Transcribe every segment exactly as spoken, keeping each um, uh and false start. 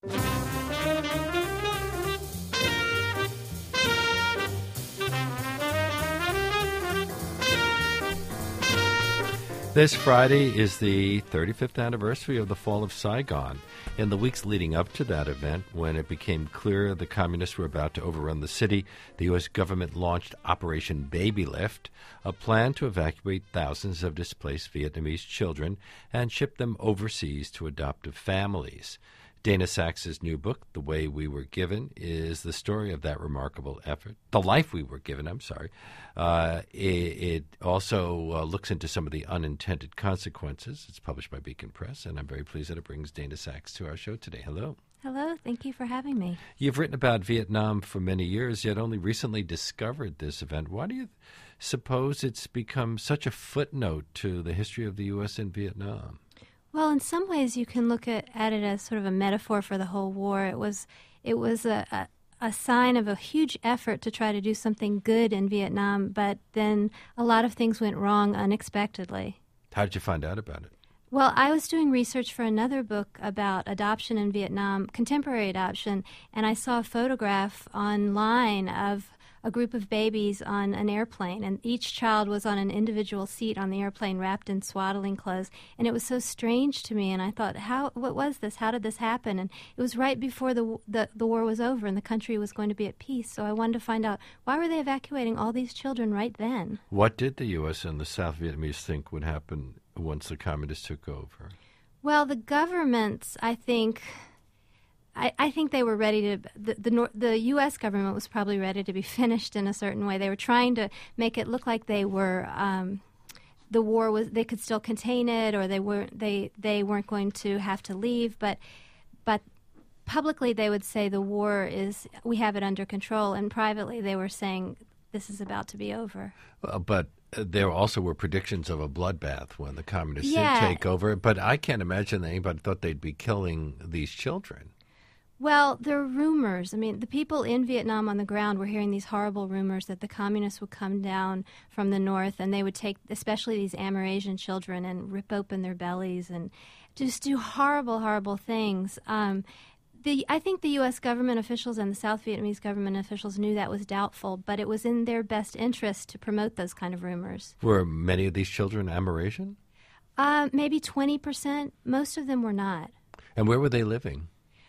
This Friday is the thirty-fifth anniversary of the fall of Saigon. In the weeks leading up to that event, when it became clear the communists were about to overrun the city, the U S government launched Operation Baby Lift, a plan to evacuate thousands of displaced Vietnamese children and ship them overseas to adoptive families. Dana Sachs's new book, The Way We Were Given, is the story of that remarkable effort. The Life We Were Given, I'm sorry. Uh, it, it also uh, looks into some of the unintended consequences. It's published by Beacon Press, and I'm very pleased that it brings Dana Sachs to our show today. Hello. Hello. Thank you for having me. You've written about Vietnam for many years, yet only recently discovered this event. Why do you suppose it's become such a footnote to the history of the U S in Vietnam? Well, in some ways, you can look at, at it as sort of a metaphor for the whole war. It was, it was a, a, a sign of a huge effort to try to do something good in Vietnam, but then a lot of things went wrong unexpectedly. How did you find out about it? Well, I was doing research for another book about adoption in Vietnam, contemporary adoption, and I saw a photograph online of a group of babies on an airplane, and each child was on an individual seat on the airplane wrapped in swaddling clothes, and it was so strange to me, and I thought, how, what was this? How did this happen? And it was right before the, the, the war was over and the country was going to be at peace, so I wanted to find out, why were they evacuating all these children right then? What did the U S and the South Vietnamese think would happen once the communists took over? Well, the governments, I think... I, I think they were ready to, the, the the U S government was probably ready to be finished in a certain way. They were trying to make it look like they were, um, the war was, they could still contain it, or they weren't, they, they weren't going to have to leave, but, but publicly they would say the war is, we have it under control, and privately they were saying this is about to be over. Uh, but there also were predictions of a bloodbath when the communists yeah. did take over, but I can't imagine that anybody thought they'd be killing these children. Well, there are rumors. I mean, the people in Vietnam on the ground were hearing these horrible rumors that the communists would come down from the north and they would take, especially these Amerasian children, and rip open their bellies and just do horrible, horrible things. Um, the, I think the U S government officials and the South Vietnamese government officials knew that was doubtful, but it was in their best interest to promote those kind of rumors. Were many of these children Amerasian? Uh, maybe twenty percent. Most of them were not. And where were they living?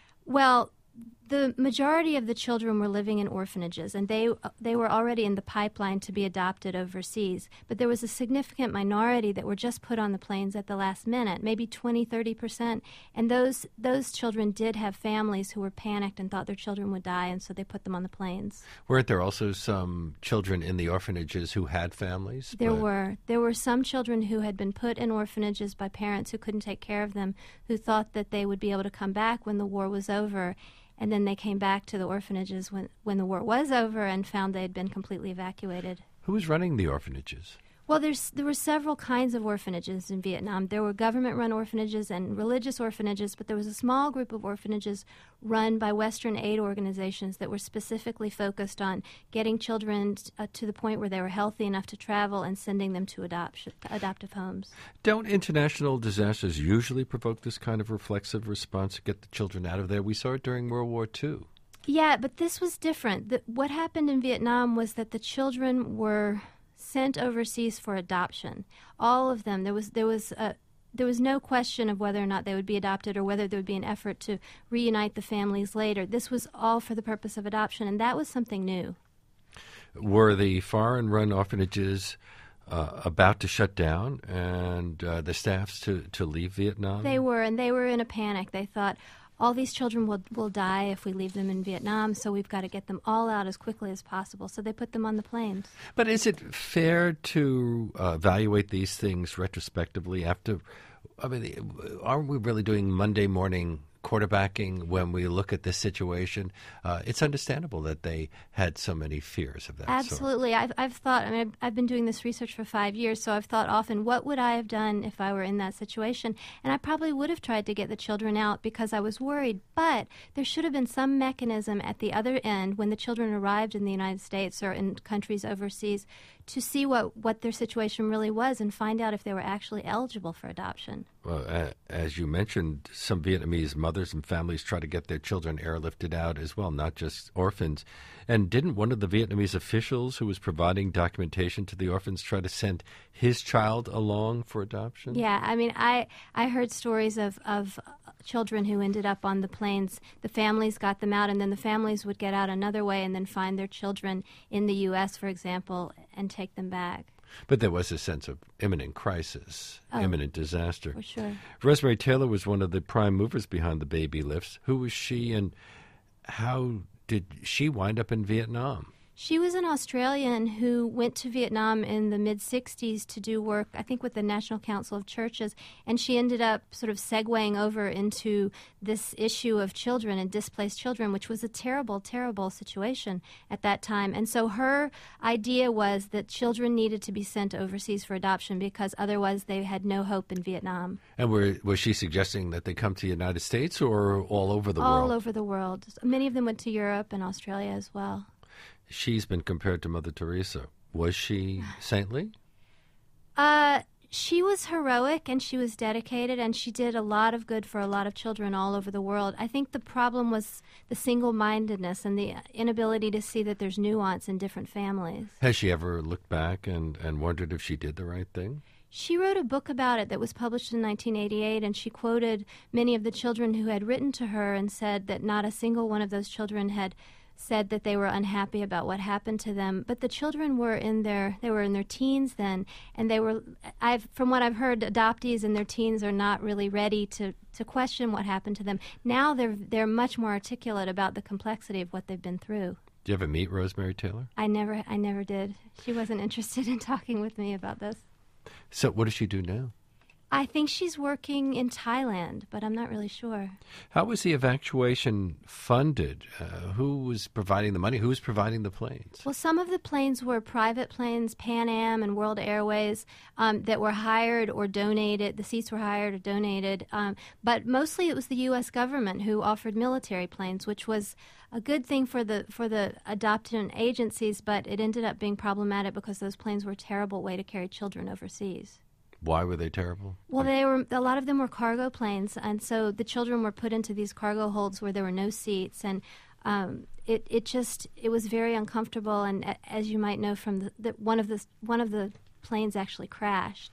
Well, the majority of the children were living in orphanages, and they they were already in the pipeline to be adopted overseas. But there was a significant minority that were just put on the planes at the last minute, maybe twenty, thirty percent. And those those children did have families who were panicked and thought their children would die, and so they put them on the planes. Weren't there also some children in the orphanages who had families? There but... were. There were some children who had been put in orphanages by parents who couldn't take care of them, who thought that they would be able to come back when the war was over. And then they came back to the orphanages when, when the war was over and found they had been completely evacuated. Who was running the orphanages? Well, there's, there were several kinds of orphanages in Vietnam. There were government-run orphanages and religious orphanages, but there was a small group of orphanages run by Western aid organizations that were specifically focused on getting children uh, to the point where they were healthy enough to travel and sending them to adoption, adoptive homes. Don't international disasters usually provoke this kind of reflexive response to get the children out of there? We saw it during World War Two. Yeah, but this was different. The, what happened in Vietnam was that the children were sent overseas for adoption. All of them. There was there was a, there was no question of whether or not they would be adopted or whether there would be an effort to reunite the families later. This was all for the purpose of adoption, and that was something new. Were the foreign-run orphanages uh, about to shut down and uh, the staffs to, to leave Vietnam? They were, and they were in a panic. They thought, all these children will, will die if we leave them in Vietnam, so we've got to get them all out as quickly as possible. So they put them on the planes. But is it fair to uh, evaluate these things retrospectively after, I mean, aren't we really doing Monday morning quarterbacking when we look at this situation? Uh, it's understandable that they had so many fears of that Absolutely. sort. I've, I've thought, I mean, I've, I've been doing this research for five years, so I've thought often, what would I have done if I were in that situation? And I probably would have tried to get the children out because I was worried, but there should have been some mechanism at the other end when the children arrived in the United States or in countries overseas to see what, what their situation really was and find out if they were actually eligible for adoption. Well, uh, as you mentioned, some Vietnamese mothers and families try to get their children airlifted out as well, not just orphans. And didn't one of the Vietnamese officials who was providing documentation to the orphans try to send his child along for adoption? Yeah, I mean, I, I heard stories of, of children who ended up on the planes. The families got them out, and then the families would get out another way and then find their children in the U S, for example, and take them back. But there was a sense of imminent crisis, oh, imminent disaster. For sure. Rosemary Taylor was one of the prime movers behind the baby lifts. Who was she, and how did she wind up in Vietnam? She was an Australian who went to Vietnam in the mid-sixties to do work, I think, with the National Council of Churches, and she ended up sort of segueing over into this issue of children and displaced children, which was a terrible, terrible situation at that time. And so her idea was that children needed to be sent overseas for adoption because otherwise they had no hope in Vietnam. And were, was she suggesting that they come to the United States or all over the all world? All over the world. Many of them went to Europe and Australia as well. She's been compared to Mother Teresa. Was she saintly? Uh, she was heroic and she was dedicated, and she did a lot of good for a lot of children all over the world. I think the problem was the single-mindedness and the inability to see that there's nuance in different families. Has she ever looked back and, and wondered if she did the right thing? She wrote a book about it that was published in nineteen eighty-eight, and she quoted many of the children who had written to her and said that not a single one of those children had said that they were unhappy about what happened to them, but the children were in their they were in their teens then, and they were I've from what I've heard, adoptees in their teens are not really ready to, to question what happened to them. Now they're they're much more articulate about the complexity of what they've been through. Did you ever meet Rosemary Taylor? I never I never did. She wasn't interested in talking with me about this. So what does she do now? I think she's working in Thailand, but I'm not really sure. How was the evacuation funded? Uh, who was providing the money? Who was providing the planes? Well, some of the planes were private planes, Pan Am and World Airways, um, that were hired or donated. The seats were hired or donated. Um, but mostly it was the U S government who offered military planes, which was a good thing for the for the adoption agencies, but it ended up being problematic because those planes were a terrible way to carry children overseas. Why were they terrible? Well, they were a lot of them were cargo planes, and so the children were put into these cargo holds where there were no seats, and um, it it just it was very uncomfortable. And as you might know from the, the one of the one of the planes actually crashed.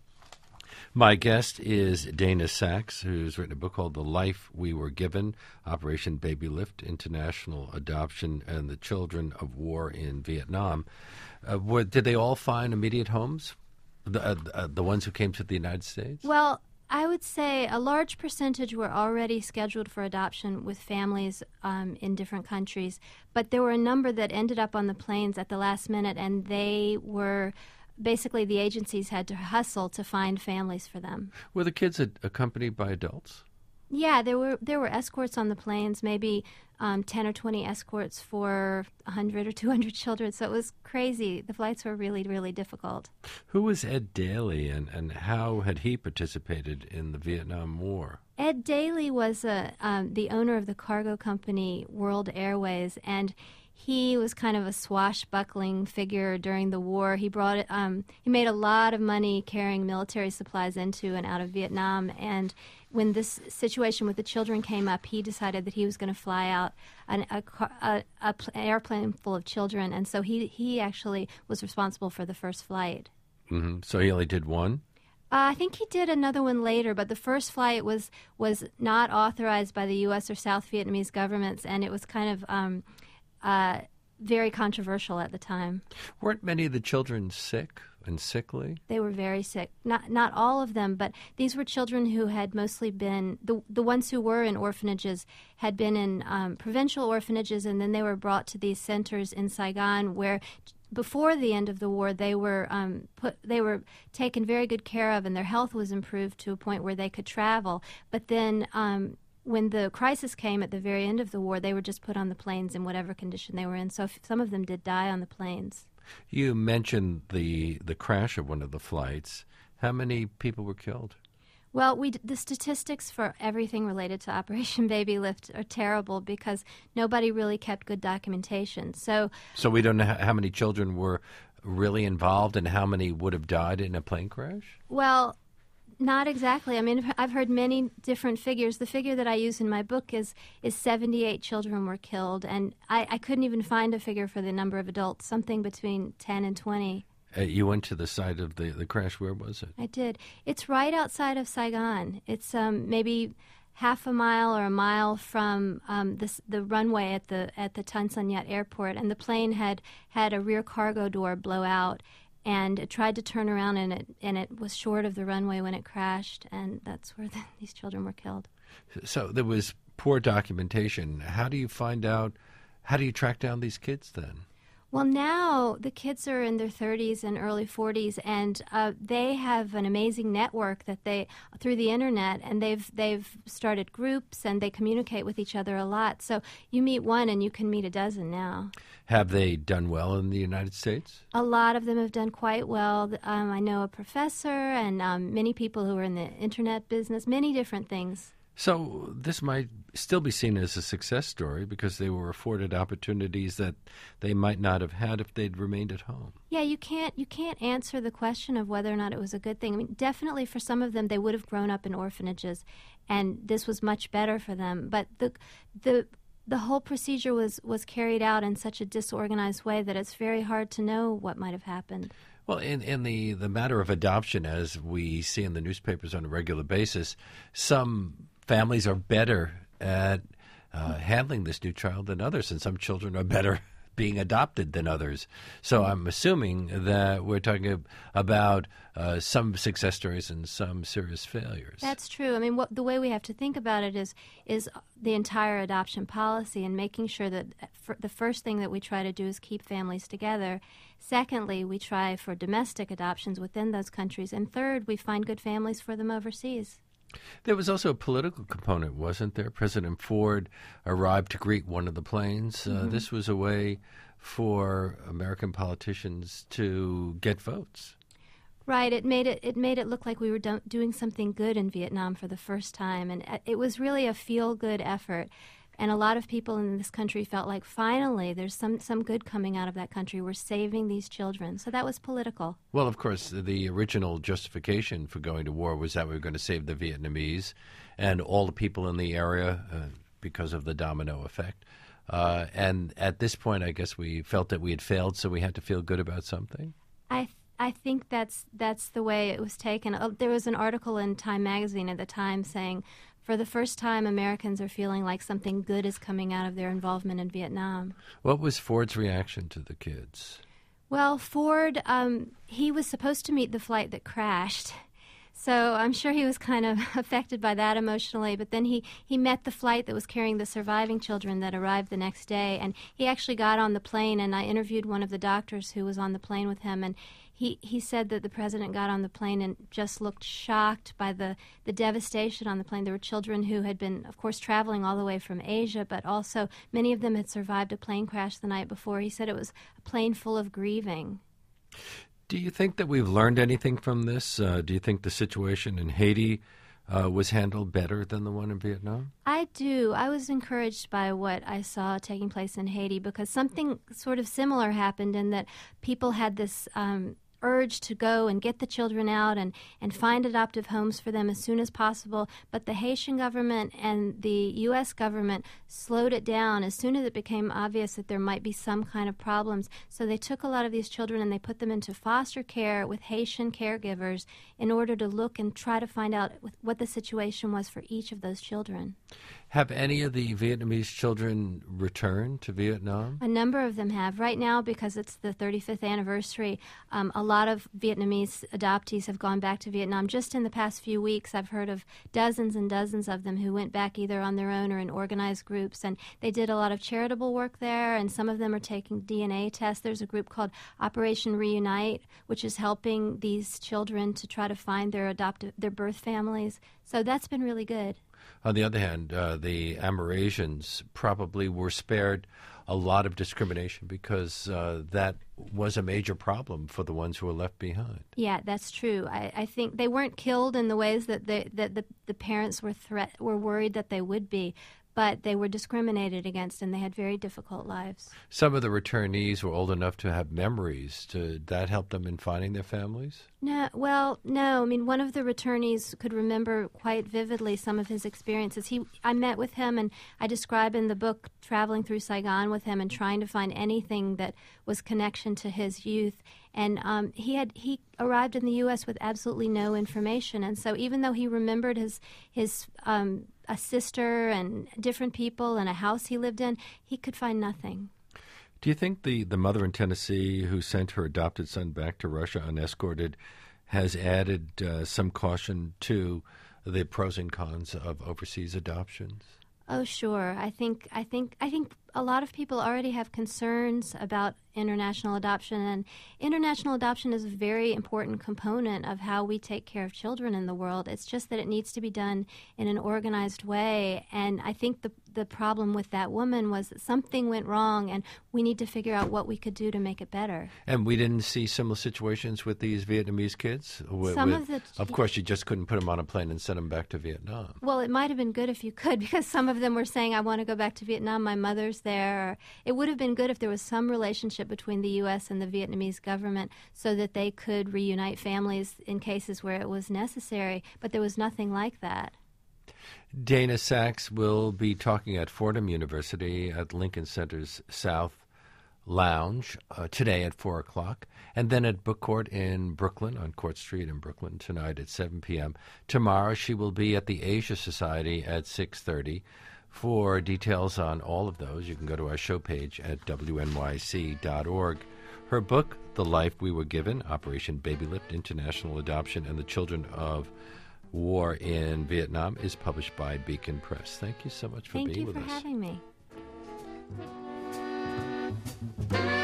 My guest is Dana Sachs, who's written a book called The Life We Were Given, Operation Baby Lift, International Adoption, and the Children of War in Vietnam. Uh, were, did they all find immediate homes? The, uh, uh, the ones who came to the United States? Well, I would say a large percentage were already scheduled for adoption with families um, in different countries, but there were a number that ended up on the planes at the last minute, and they were basically the agencies had to hustle to find families for them. Were the kids a- accompanied by adults? Yeah, there were there were escorts on the planes, maybe um, ten or twenty escorts for one hundred or two hundred children. So it was crazy. The flights were really, really difficult. Who was Ed Daly, and, and how had he participated in the Vietnam War? Ed Daly was a, um, the owner of the cargo company World Airways, and he was kind of a swashbuckling figure during the war. He brought it, um, he made a lot of money carrying military supplies into and out of Vietnam, and when this situation with the children came up, he decided that he was going to fly out an a, a, a pl- airplane full of children, and so he, he actually was responsible for the first flight. Mm-hmm. So he only did one? Uh, I think he did another one later, but the first flight was, was not authorized by the U S or South Vietnamese governments, and it was kind of um, uh, very controversial at the time. Weren't many of the children sick and sickly? They were very sick. Not not all of them, but these were children who had mostly been, the the ones who were in orphanages had been in um, provincial orphanages, and then they were brought to these centers in Saigon where before the end of the war, they were um, put. They were taken very good care of, and their health was improved to a point where they could travel. But then, um, when the crisis came at the very end of the war, they were just put on the planes in whatever condition they were in. So f- some of them did die on the planes. You mentioned the the crash of one of the flights. How many people were killed? Well, we the statistics for everything related to Operation Baby Lift are terrible because nobody really kept good documentation. So, so we don't know how many children were really involved and how many would have died in a plane crash? Well, Not exactly. I mean, I've heard many different figures. The figure that I use in my book is is seventy-eight children were killed, and I, I couldn't even find a figure for the number of adults, something between ten and twenty. Uh, you went to the site of the, the crash. Where was it? I did. It's right outside of Saigon. It's um, maybe half a mile or a mile from um, this, the runway at the at the Tan Son Nhat airport, and the plane had had a rear cargo door blow out, and it tried to turn around, and it and it was short of the runway when it crashed, and that's where the, these children were killed. So there was poor documentation. How do you find out? How do you track down these kids then? Well, now the kids are in their thirties and early forties, and uh, they have an amazing network that they through the internet, and they've they've started groups and they communicate with each other a lot. So you meet one and you can meet a dozen now. Have they done well in the United States? A lot of them have done quite well. Um, I know a professor and um, many people who are in the internet business, many different things. So this might still be seen as a success story because they were afforded opportunities that they might not have had if they'd remained at home. Yeah, you can't you can't answer the question of whether or not it was a good thing. I mean, definitely for some of them, they would have grown up in orphanages, and this was much better for them. But the the the whole procedure was, was carried out in such a disorganized way that it's very hard to know what might have happened. Well, in, in the, the matter of adoption, as we see in the newspapers on a regular basis, some families are better at uh, handling this new child than others, and some children are better being adopted than others. So I'm assuming that we're talking about uh, some success stories and some serious failures. That's true. I mean, what, the way we have to think about it is is the entire adoption policy and making sure that for the first thing that we try to do is keep families together. Secondly, we try for domestic adoptions within those countries. And third, we find good families for them overseas. There was also a political component, wasn't there? President Ford arrived to greet one of the planes. Uh, mm-hmm. This was a way for American politicians to get votes. Right. It made it it made it look like we were do- doing something good in Vietnam for the first time, and it was really a feel-good effort. And a lot of people in this country felt like finally there's some, some good coming out of that country. We're saving these children. So that was political. Well, of course, the original justification for going to war was that we were going to save the Vietnamese and all the people in the area uh, because of the domino effect. Uh, and at this point, I guess we felt that we had failed, so we had to feel good about something. I th- I think that's that's the way it was taken. Uh, there was an article in Time magazine at the time saying, for the first time, Americans are feeling like something good is coming out of their involvement in Vietnam. What was Ford's reaction to the kids? Well, Ford, um, he was supposed to meet the flight that crashed. So I'm sure he was kind of affected by that emotionally. But then he, he met the flight that was carrying the surviving children that arrived the next day. And he actually got on the plane, and I interviewed one of the doctors who was on the plane with him. And he, he said that the president got on the plane and just looked shocked by the, the devastation on the plane. There were children who had been, of course, traveling all the way from Asia, but also many of them had survived a plane crash the night before. He said it was a plane full of grieving. Do you think that we've learned anything from this? Uh, do you think the situation in Haiti uh, was handled better than the one in Vietnam? I do. I was encouraged by what I saw taking place in Haiti because something sort of similar happened in that people had this um, urge to go and get the children out and, and find adoptive homes for them as soon as possible. But the Haitian government and the U S government slowed it down as soon as it became obvious that there might be some kind of problems. So they took a lot of these children and they put them into foster care with Haitian caregivers in order to look and try to find out what the situation was for each of those children. Have any of the Vietnamese children returned to Vietnam? A number of them have. Right now, because it's the thirty-fifth anniversary, um, a lot of Vietnamese adoptees have gone back to Vietnam. Just in the past few weeks, I've heard of dozens and dozens of them who went back either on their own or in organized groups. And they did a lot of charitable work there, and some of them are taking D N A tests. There's a group called Operation Reunite, which is helping these children to try to find their adoptive, their birth families. So that's been really good. On the other hand, uh, the Amerasians probably were spared a lot of discrimination because uh, that was a major problem for the ones who were left behind. Yeah, that's true. I, I think they weren't killed in the ways that they, that the, the parents were threat were worried that they would be. but they were discriminated against and they had very difficult lives. Some of the returnees were old enough to have memories. Did that help them in finding their families? No, well, no. I mean, one of the returnees could remember quite vividly some of his experiences. He, I met with him, and I describe in the book traveling through Saigon with him and trying to find anything that was connection to his youth. And um, he had he arrived in the U S with absolutely no information, and so even though he remembered his his um, a sister and different people and a house he lived in, he could find nothing. Do you think the, the mother in Tennessee who sent her adopted son back to Russia unescorted has added uh, some caution to the pros and cons of overseas adoptions? Oh, sure. I think I think I think a lot of people already have concerns about international adoption, and international adoption is a very important component of how we take care of children in the world. It's just that it needs to be done in an organized way, and I think the the problem with that woman was that something went wrong, and we need to figure out what we could do to make it better. And we didn't see similar situations with these Vietnamese kids? With, Some with, of the... Of course, you just couldn't put them on a plane and send them back to Vietnam. Well, it might have been good if you could, because some of them were saying, I want to go back to Vietnam, my mother's there. It would have been good if there was some relationship between the U S and the Vietnamese government so that they could reunite families in cases where it was necessary, but there was nothing like that. Dana Sachs will be talking at Fordham University at Lincoln Center's South Lounge uh, today at four o'clock, and then at Book Court in Brooklyn, on Court Street in Brooklyn, tonight at seven p.m. Tomorrow she will be at the Asia Society at six thirty. For details on all of those, you can go to our show page at W N Y C dot org. Her book, The Life We Were Given, Operation Baby Lift, International Adoption, and the Children of War in Vietnam, is published by Beacon Press. Thank you so much for Thank being with us. Thank you for having me.